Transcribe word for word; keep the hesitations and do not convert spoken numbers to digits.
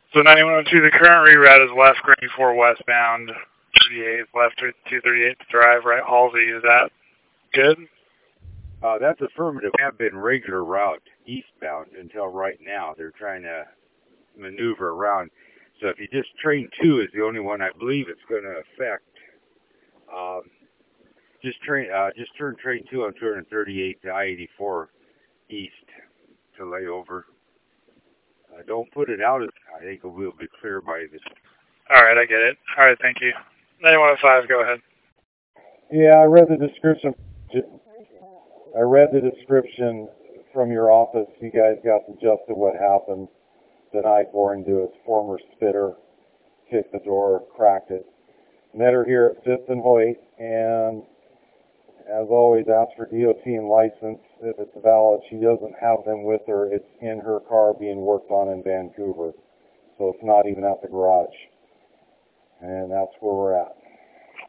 So ninety-one oh two, the current reroute is left Granny four westbound, thirty-eight, left two thirty-eight to drive, right Halsey. Is that good? Uh, that's affirmative. We have been regular route eastbound until right now. They're trying to maneuver around. So if you just train two is the only one I believe it's going to affect. Um, just train, uh, just turn train two on two thirty-eight to I eighty-four east to lay over. Uh, don't put it out. I think it will be clear by this. All right, I get it. All right, thank you. ninety-one oh five, go ahead. Yeah, I read the description. I read the description from your office. You guys got the gist of what happened the night Boring to his former spitter, kicked the door, cracked it. Met her here at Fifth and Hoyt, and as always, asked for D O T and license. If it's valid, she doesn't have them with her. It's in her car being worked on in Vancouver, so it's not even at the garage. And that's where we're at.